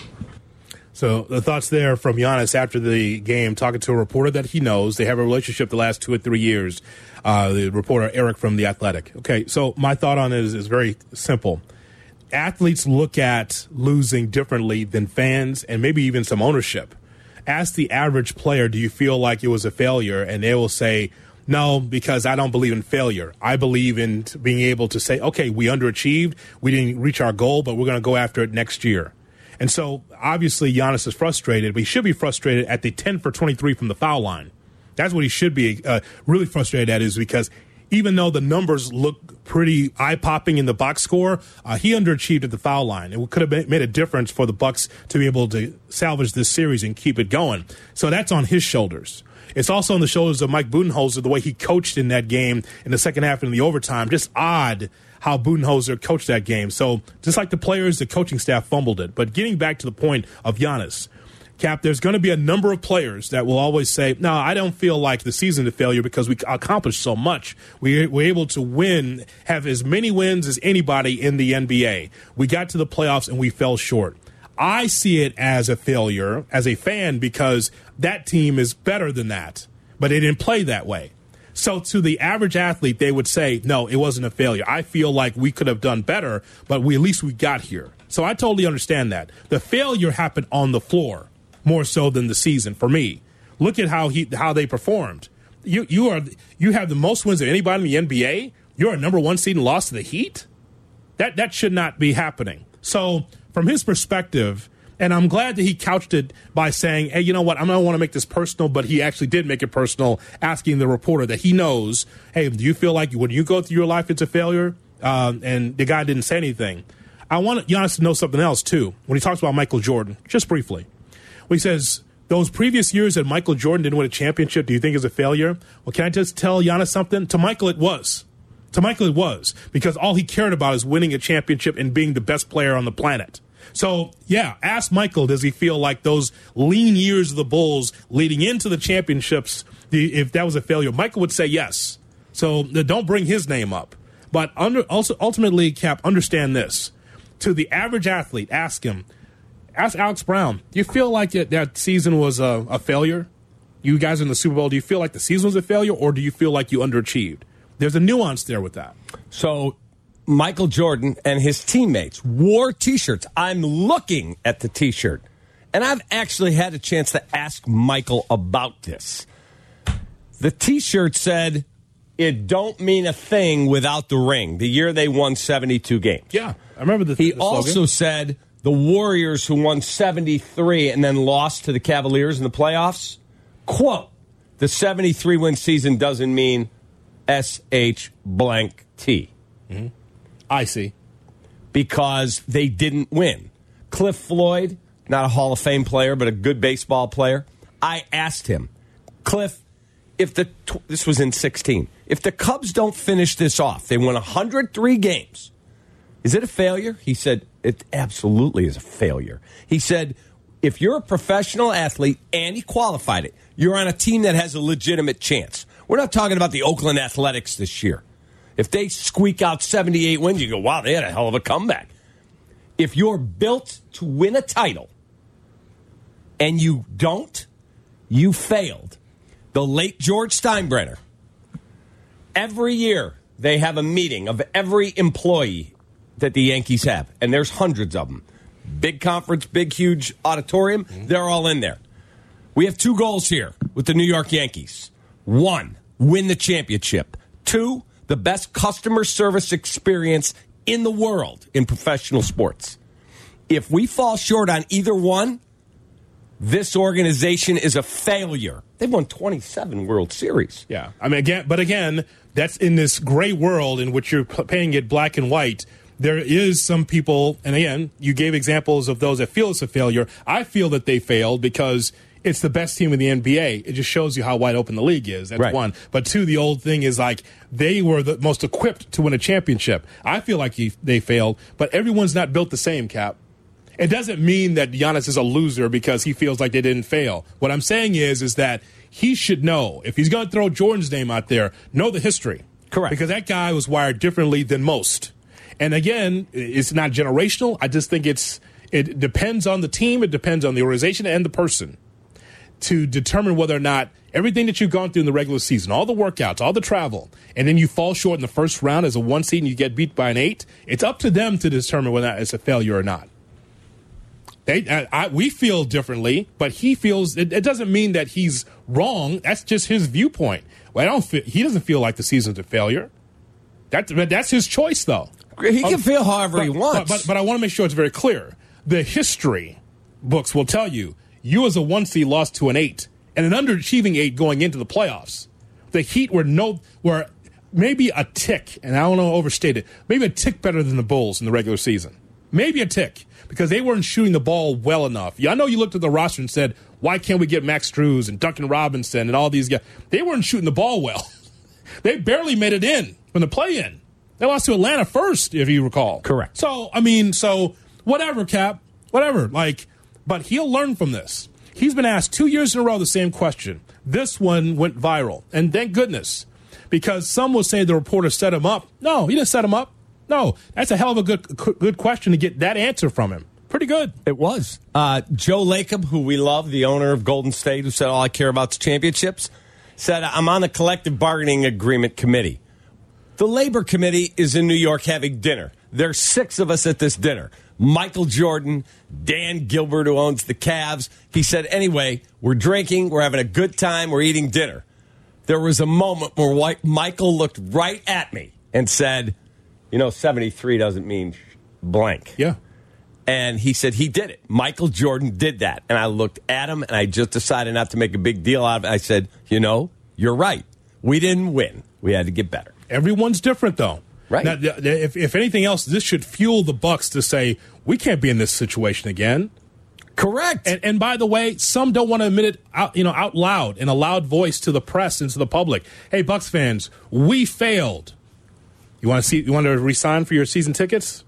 So the thoughts there from Giannis after the game, talking to a reporter that he knows. They have a relationship the last two or three years. Uh, the reporter Eric from The Athletic. Okay, so my thought on it is, is very simple. Athletes look at losing differently than fans and maybe even some ownership. Ask the average player, do you feel like it was a failure? And they will say, no, because I don't believe in failure. I believe in being able to say, okay, we underachieved. We didn't reach our goal, but we're going to go after it next year. And so, obviously, Giannis is frustrated, but he should be frustrated at the ten for twenty-three from the foul line. That's what he should be uh, really frustrated at, is because even though the numbers look pretty eye-popping in the box score, uh, he underachieved at the foul line. It could have been, made a difference for the Bucks to be able to salvage this series and keep it going. So that's on his shoulders. It's also on the shoulders of Mike Budenholzer, the way he coached in that game in the second half and in the overtime. Just odd how Budenholzer coached that game. So just like the players, the coaching staff fumbled it. But getting back to the point of Giannis, Cap, there's going to be a number of players that will always say, no, I don't feel like the season is a failure because we accomplished so much. We were able to win, have as many wins as anybody in the N B A. We got to the playoffs and we fell short. I see it as a failure as a fan because that team is better than that, but they didn't play that way. So to the average athlete, they would say, no, it wasn't a failure. I feel like we could have done better, but we at least we got here. So I totally understand that. The failure happened on the floor more so than the season for me. Look at how he how they performed. You you are you have the most wins of anybody in the N B A. You're a number one seed and lost to the Heat. That that should not be happening. So from his perspective, and I'm glad that he couched it by saying, hey, you know what, I don't want to make this personal, but he actually did make it personal, asking the reporter that he knows, hey, do you feel like when you go through your life it's a failure? Um, and the guy didn't say anything. I want Giannis to know something else, too, when he talks about Michael Jordan, just briefly. When he says, those previous years that Michael Jordan didn't win a championship, do you think is a failure? Well, can I just tell Giannis something? To Michael, it was. To Michael, it was. Because all he cared about is winning a championship and being the best player on the planet. So, yeah, ask Michael, does he feel like those lean years of the Bulls leading into the championships, if that was a failure? Michael would say yes. So don't bring his name up. But under, also, ultimately, Cap, understand this. To the average athlete, ask him, ask Alex Brown, do you feel like it, that season was a, a failure? You guys in the Super Bowl, do you feel like the season was a failure, or do you feel like you underachieved? There's a nuance there with that. So Michael Jordan and his teammates wore T-shirts. I'm looking at the T-shirt, and I've actually had a chance to ask Michael about this. The T-shirt said, it don't mean a thing without the ring, the year they won seventy-two games. Yeah, I remember the He the also said the Warriors, who won seventy-three and then lost to the Cavaliers in the playoffs, quote, the seventy-three win season doesn't mean S H blank T. Mm-hmm. I see. Because they didn't win. Cliff Floyd, not a Hall of Fame player, but a good baseball player. I asked him, Cliff, if the this was in sixteen, if the Cubs don't finish this off, they won one hundred three games. Is it a failure? He said, it absolutely is a failure. He said, if you're a professional athlete and he qualified it, you're on a team that has a legitimate chance. We're not talking about the Oakland Athletics this year. If they squeak out seventy-eight wins, you go, wow, they had a hell of a comeback. If you're built to win a title and you don't, you failed. The late George Steinbrenner, every year they have a meeting of every employee that the Yankees have, and there's hundreds of them. Big conference, big, huge auditorium, mm-hmm. They're all in there. We have two goals here with the New York Yankees. One, win the championship. Two, the best customer service experience in the world in professional sports. If we fall short on either one, this organization is a failure. They've won twenty-seven World Series. Yeah. I mean, again, but again, that's in this gray world in which you're painting it black and white. There is some people, and again, you gave examples of those that feel it's a failure. I feel that they failed because it's the best team in the N B A. It just shows you how wide open the league is. That's right. One. But two, the old thing is like they were the most equipped to win a championship. I feel like he, they failed, but everyone's not built the same, Cap. It doesn't mean that Giannis is a loser because he feels like they didn't fail. What I'm saying is, is that he should know, if he's going to throw Jordan's name out there, know the history. Correct. Because that guy was wired differently than most. And again, it's not generational. I just think it's it depends on the team. It depends on the organization and the person to determine whether or not everything that you've gone through in the regular season, all the workouts, all the travel, and then you fall short in the first round as a one seed and you get beat by an eight, it's up to them to determine whether or not it's a failure or not. They, I, I, we feel differently, but he feels it, it doesn't mean that he's wrong. That's just his viewpoint. Well, I don't feel, he doesn't feel like the season's a failure. That, that's his choice, though. He can feel however but, he wants. But, but, but I want to make sure it's very clear. The history books will tell you, you as a one seed lost to an eight, and an underachieving eight going into the playoffs. The Heat were no were maybe a tick, and I don't know overstate it, maybe a tick better than the Bulls in the regular season. Maybe a tick, because they weren't shooting the ball well enough. Yeah, I know you looked at the roster and said, why can't we get Max Strus and Duncan Robinson and all these guys? They weren't shooting the ball well. They barely made it in from the play-in. They lost to Atlanta first, if you recall. Correct. So, I mean, so whatever, Cap, whatever. Like, but he'll learn from this. He's been asked two years in a row the same question. This one went viral, and thank goodness, because some will say the reporter set him up. No, he didn't set him up. No, that's a hell of a good good question to get that answer from him. Pretty good. It was. Uh, Joe Lacob, who we love, the owner of Golden State, who said all I care about is championships, said I'm on the collective bargaining agreement committee. The labor committee is in New York having dinner. There's six of us at this dinner. Michael Jordan, Dan Gilbert, who owns the Cavs. He said, anyway, we're drinking, we're having a good time, we're eating dinner. There was a moment where Michael looked right at me and said, you know, seventy-three doesn't mean blank. Yeah. And he said he did it. Michael Jordan did that. And I looked at him, and I just decided not to make a big deal out of it. I said, you know, you're right. We didn't win. We had to get better. Everyone's different, though. Right. Now, if, if anything else, this should fuel the Bucks to say, we can't be in this situation again. Correct. And, and by the way, some don't want to admit it out, you know, out loud, in a loud voice to the press and to the public. Hey, Bucks fans, we failed. You want to see? You want to resign for your season tickets?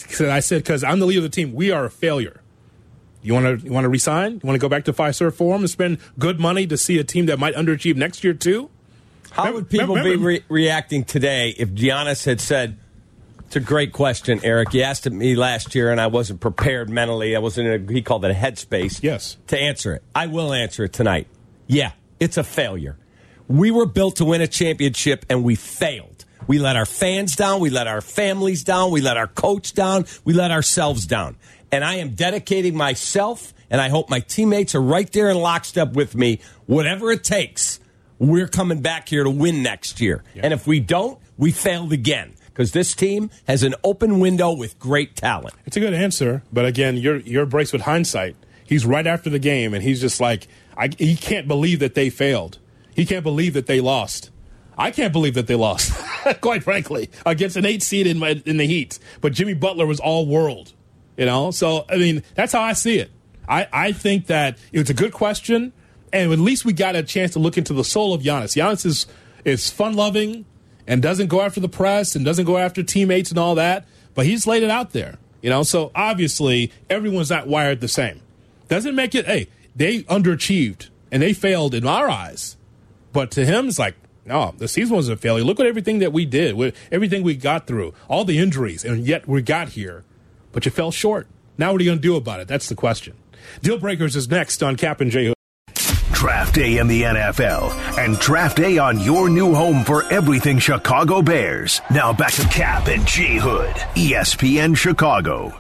I said, because I'm the leader of the team. We are a failure. You want to you want to resign? You want to go back to Fiserv Forum and spend good money to see a team that might underachieve next year too? How remember, would people remember, be re- reacting today if Giannis had said, it's a great question, Eric. You asked it me last year, and I wasn't prepared mentally. I wasn't in a, he called it a headspace. Yes. To answer it. I will answer it tonight. Yeah, it's a failure. We were built to win a championship, and we failed. We let our fans down. We let our families down. We let our coach down. We let ourselves down. And I am dedicating myself, and I hope my teammates are right there in lockstep with me. Whatever it takes, we're coming back here to win next year. Yeah. And if we don't, we failed again. Because this team has an open window with great talent. It's a good answer, but again, you're you're braced with hindsight. He's right after the game, and he's just like, I, he can't believe that they failed. He can't believe that they lost. I can't believe that they lost, quite frankly, against an eight seed in, my, in the Heat. But Jimmy Butler was all world, you know? So, I mean, that's how I see it. I, I think that it was a good question, and at least we got a chance to look into the soul of Giannis. Giannis is, is fun-loving and doesn't go after the press and doesn't go after teammates and all that, but he's laid it out there, you know? So, obviously, everyone's not wired the same. Doesn't make it, hey, they underachieved, and they failed in our eyes. But to him, it's like, no, the season was a failure. Look at everything that we did, everything we got through, all the injuries, and yet we got here. But you fell short. Now what are you going to do about it? That's the question. Deal Breakers is next on Cap and J Hood. Draft Day in the N F L and Draft Day on your new home for everything Chicago Bears. Now back to Cap and J Hood, E S P N Chicago.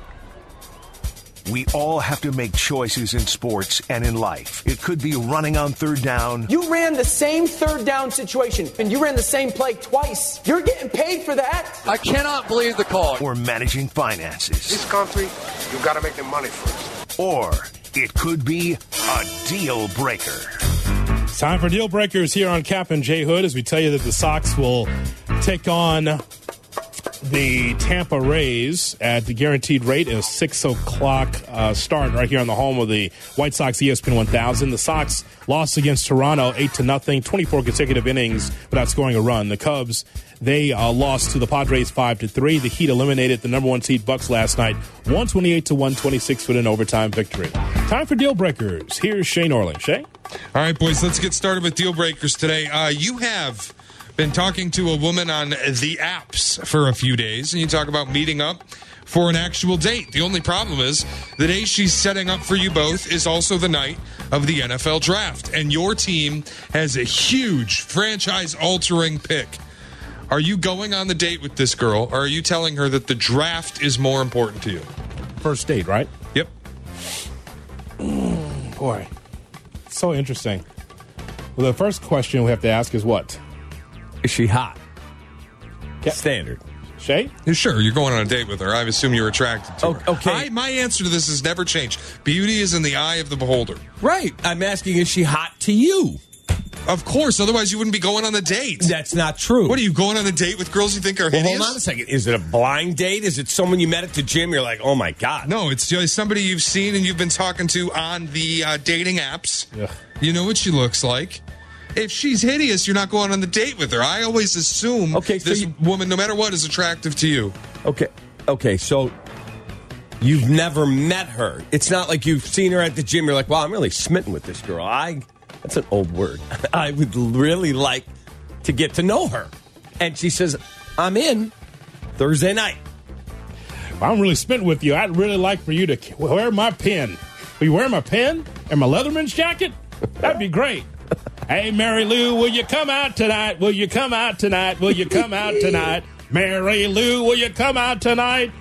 We all have to make choices in sports and in life. It could be running on third down. You ran the same third down situation, and you ran the same play twice. You're getting paid for that. I cannot believe the call. Or managing finances. This country, you got to make the money first. Or it could be a deal breaker. It's time for Deal Breakers here on Cap and J Hood as we tell you that the Sox will take on the Tampa Rays at the guaranteed rate, a six o'clock uh, start right here on the home of the White Sox E S P N one thousand. The Sox lost against Toronto eight to nothing, twenty-four consecutive innings without scoring a run. The Cubs, they uh, lost to the Padres five to three. The Heat eliminated the number one seed Bucks last night, one twenty-eight to one twenty-six with an overtime victory. Time for Deal Breakers. Here's Shane Orling. Shane? All right, boys, let's get started with Deal Breakers today. Uh, you have been talking to a woman on the apps for a few days, and you talk about meeting up for an actual date. The only problem is the day she's setting up for you both is also the night of the N F L draft, and your team has a huge franchise-altering pick. Are you going on the date with this girl, or are you telling her that the draft is more important to you? First date, right? Yep. Mm, boy, so interesting. Well, the first question we have to ask is what? Is she hot? Yeah. Standard. Shay? Sure, you're going on a date with her. I assume you're attracted to her. Okay. I, my answer to this has never changed. Beauty is in the eye of the beholder. Right. I'm asking, is she hot to you? Of course. Otherwise, you wouldn't be going on the date. That's not true. What, are you going on a date with girls you think are well, hideous? Hold on a second. Is it a blind date? Is it someone you met at the gym? You're like, oh, my God. No, it's just somebody you've seen and you've been talking to on the uh, dating apps. Ugh. You know what she looks like. If she's hideous, you're not going on the date with her. I always assume okay, so this you, woman, no matter what, is attractive to you. Okay, okay, so you've never met her. It's not like you've seen her at the gym. You're like, wow, I'm really smitten with this girl. I That's an old word. I would really like to get to know her. And she says, I'm in Thursday night. Well, I'm really smitten with you. I'd really like for you to wear my pin. Will you wear my pin and my Leatherman's jacket? That'd be great. Hey, Mary Lou, will you come out tonight? Will you come out tonight? Will you come out tonight? Mary Lou, will you come out tonight?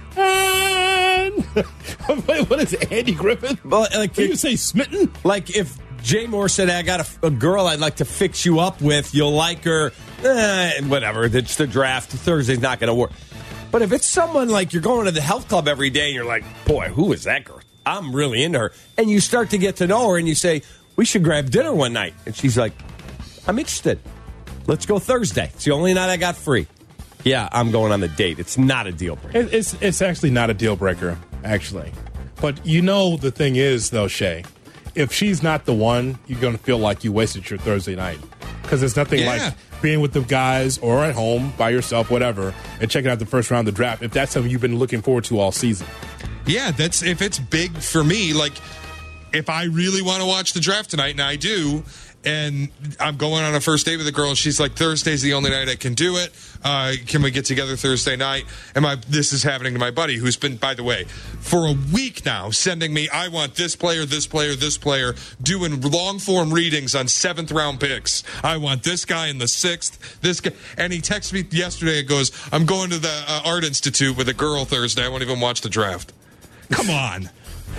And... what is it, Andy Griffith? Well, like, Did you say smitten? Like if Jay Moore said, I got a, a girl I'd like to fix you up with, you'll like her, eh, whatever, it's the draft, Thursday's not going to work. But if it's someone like you're going to the health club every day and you're like, boy, who is that girl? I'm really into her. And you start to get to know her and you say, we should grab dinner one night. And she's like, I'm interested. Let's go Thursday. It's the only night I got free. Yeah, I'm going on the date. It's not a deal breaker. It, it's it's actually not a deal breaker, actually. But you know the thing is, though, Shay, if she's not the one, you're going to feel like you wasted your Thursday night. Because there's nothing yeah. like being with the guys or at home by yourself, whatever, and checking out the first round of the draft, if that's something you've been looking forward to all season. Yeah, that's if it's big for me, like if I really want to watch the draft tonight, and I do, and I'm going on a first date with a girl, and she's like, Thursday's the only night I can do it. Uh, can we get together Thursday night? And my, this is happening to my buddy, who's been, by the way, for a week now, sending me, I want this player, this player, this player, doing long-form readings on seventh-round picks. I want this guy in the sixth, this guy. And he texted me yesterday and goes, I'm going to the uh, Art Institute with a girl Thursday. I won't even watch the draft. Come on.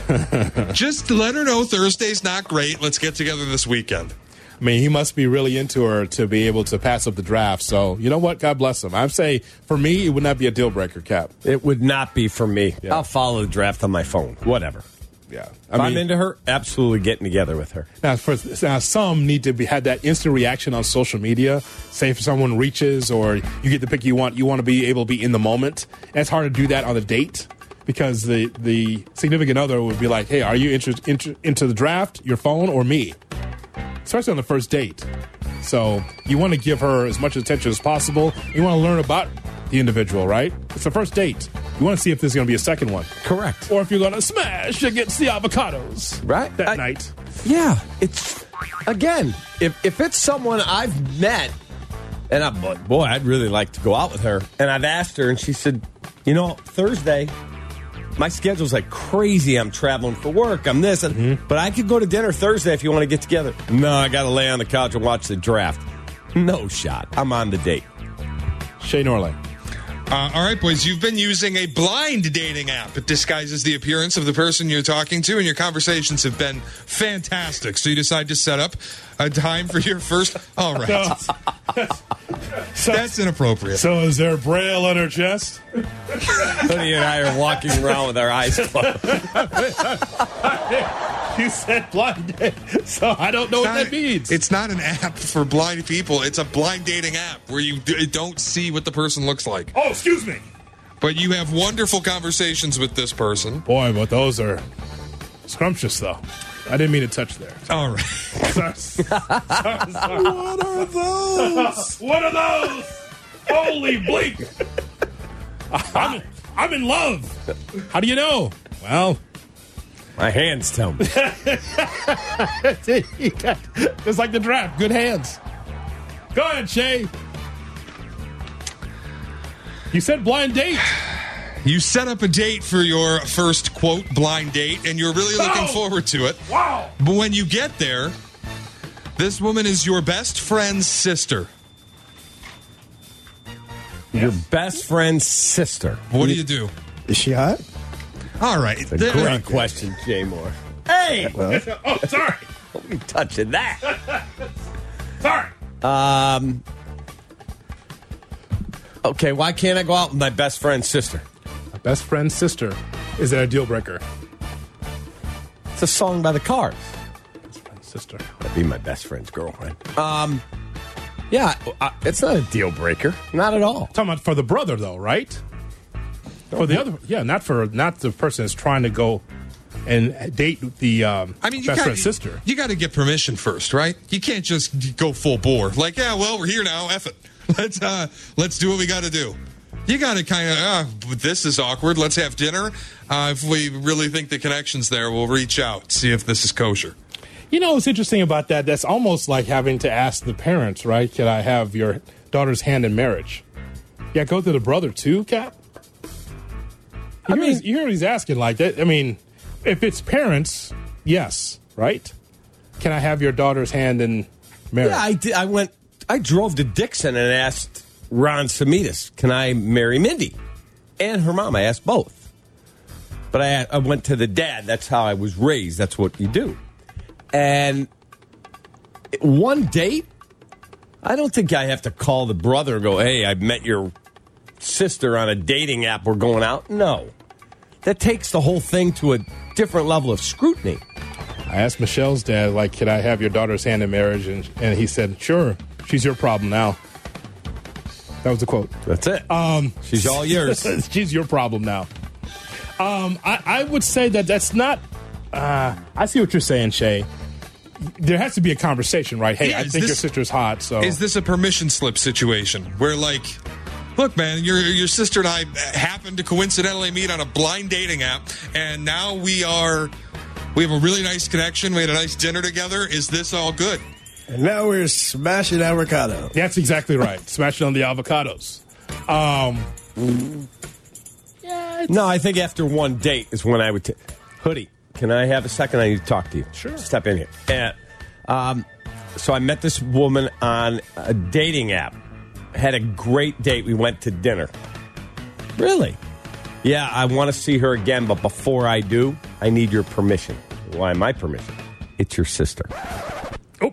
Just let her know Thursday's not great. Let's get together this weekend. I mean, he must be really into her to be able to pass up the draft. So, you know what? God bless him. I'd say, for me, it would not be a deal breaker, Cap. It would not be for me. Yeah. I'll follow the draft on my phone. Whatever. Yeah. I if mean, I'm into her, absolutely getting together with her. Now, for now, some need to be, have that instant reaction on social media. Say if someone reaches or you get the pick you want, you want to be able to be in the moment. And it's hard to do that on a date because the, the significant other would be like, hey, are you inter- inter- into the draft, your phone, or me? Especially on the first date. So you want to give her as much attention as possible. You want to learn about the individual, right? It's the first date. You want to see if there's going to be a second one. Correct. Or if you're going to smash against the avocados. Right. That I, night. Yeah. It's, again, if, if it's someone I've met, and I, boy, I'd really like to go out with her, and I've asked her, and she said, you know, Thursday, my schedule's like crazy. I'm traveling for work. I'm this. And, mm-hmm. But I could go to dinner Thursday if you want to get together. No, I got to lay on the couch and watch the draft. No shot. I'm on the date. Shay Norley. Uh, all right, boys, you've been using a blind dating app. It disguises the appearance of the person you're talking to, and your conversations have been fantastic. So you decide to set up a time for your first... All right. So, that's inappropriate. So is there Braille on her chest? Hoodie and I are walking around with our eyes closed. You said blind date, so I don't know it's what not, that means. It's not an app for blind people. It's a blind dating app where you don't see what the person looks like. Oh, excuse me. But you have wonderful conversations with this person. Boy, but those are scrumptious, though. I didn't mean to touch there. All right. sorry, sorry, sorry. What are those? What are those? Holy bleak. I'm, I'm in love. How do you know? Well... My hands tell me. It's like the draft. Good hands. Go ahead, Shay. You said blind date. You set up a date for your first, quote, blind date, and you're really looking oh! forward to it. Wow. But when you get there, this woman is your best friend's sister. Your best friend's sister. What do you do? Is she hot? All right. That's a there, great question, Jay Moore. Hey! Well. Oh, sorry. Don't be touching that. Sorry. Um. Okay, why can't I go out with my best friend's sister? My best friend's sister. Is it a deal breaker? It's a song by the Cars. Best friend's sister. That'd be my best friend's girlfriend. Um. Yeah, it's not a deal breaker. Not at all. Talking about for the brother, though, right? For the other, yeah, not for not the person that's trying to go and date the um, I mean, you best gotta, friend's sister. You got to get permission first, right? You can't just go full bore. Like, yeah, well, we're here now. F it. Let's uh, let's do what we got to do. You got to kind of, uh, this is awkward. Let's have dinner. Uh, if we really think the connection's there, we'll reach out, see if this is kosher. You know what's interesting about that? That's almost like having to ask the parents, right? Can I have your daughter's hand in marriage? Yeah, go to the brother too, Cap. You, I hear, mean, you hear what he's asking like that. I mean, if it's parents, yes, right? Can I have your daughter's hand in marriage? Yeah, I did. I went. I drove to Dixon and asked Ron Samitas, "Can I marry Mindy?" And her mom. I asked both. But I, I went to the dad. That's how I was raised. That's what you do. And one date, I don't think I have to call the brother and go, "Hey, I met your sister on a dating app. We're going out." No. That takes the whole thing to a different level of scrutiny. I asked Michelle's dad, like, "Can I have your daughter's hand in marriage?" And, and he said, "Sure. She's your problem now." That was the quote. That's it. Um, She's all yours. She's your problem now. Um, I, I would say that that's not... Uh, I see what you're saying, Shay. There has to be a conversation, right? Hey, yeah, I think this, your sister's hot, so... Is this a permission slip situation where, like... Look, man, your your sister and I happened to coincidentally meet on a blind dating app, and now we are, we have a really nice connection. We had a nice dinner together. Is this all good? And now we're smashing avocado. That's exactly right. Smashing on the avocados. Um, yeah. No, I think after one date is when I would. T- Hoodie, can I have a second? I need to talk to you. Sure. Step in here. And, um, so I met this woman on a dating app. Had a great date. We went to dinner. Really? Yeah, I want to see her again, but before I do, I need your permission. Why my permission? It's your sister. Oh.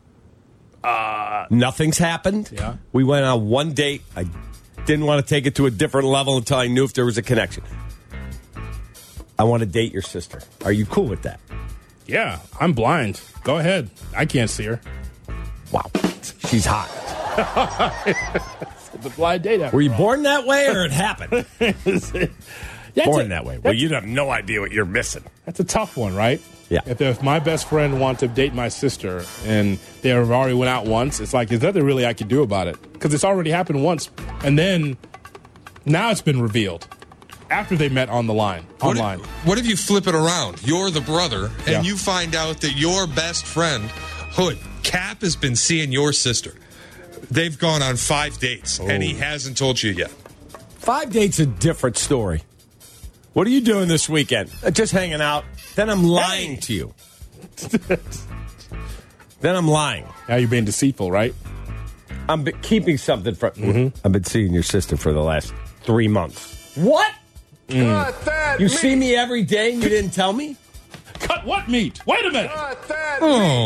Uh, Nothing's happened. Yeah. We went on one date. I didn't want to take it to a different level until I knew if there was a connection. I want to date your sister. Are you cool with that? Yeah, I'm blind. Go ahead. I can't see her. Wow. She's hot. The blind date. Were you born that way or it happened? Yeah, born a, that way. Well, you have no idea what you're missing. That's a tough one, right? Yeah. If, if my best friend wanted to date my sister and they have already went out once, it's like, there's nothing really I can do about it. Because it's already happened once. And then now it's been revealed after they met on the line, what online. If, what if you flip it around? You're the brother, and Yeah. you find out that your best friend, Hood, Cap, has been seeing your sister. They've gone on five dates, Oh. and he hasn't told you yet. Five dates a different story. What are you doing this weekend? Uh, Just hanging out. Then I'm lying Hey. to you. Then I'm lying. Now you're being deceitful, right? I'm be- keeping something from. Mhm. I've been seeing your sister for the last three months. What? Cut that You meat. see me every day and you didn't tell me? Cut what meat? Wait a minute. Cut that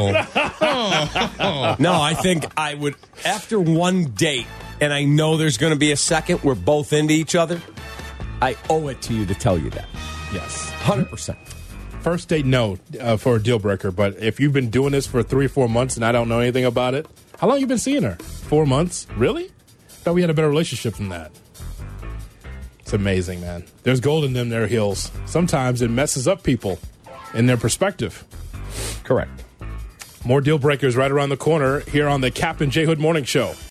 Oh. No, I think I would, after one date, and I know there's going to be a second, we're both into each other, I owe it to you to tell you that. Yes. one hundred percent. First date, no, uh, for a deal breaker. But if you've been doing this for three or four months and I don't know anything about it, how long you been seeing her? Four months? Really? Thought we had a better relationship than that. It's amazing, man. There's gold in them there hills. Sometimes it messes up people in their perspective. Correct. More deal breakers right around the corner here on the Cap and J Hood Morning Show.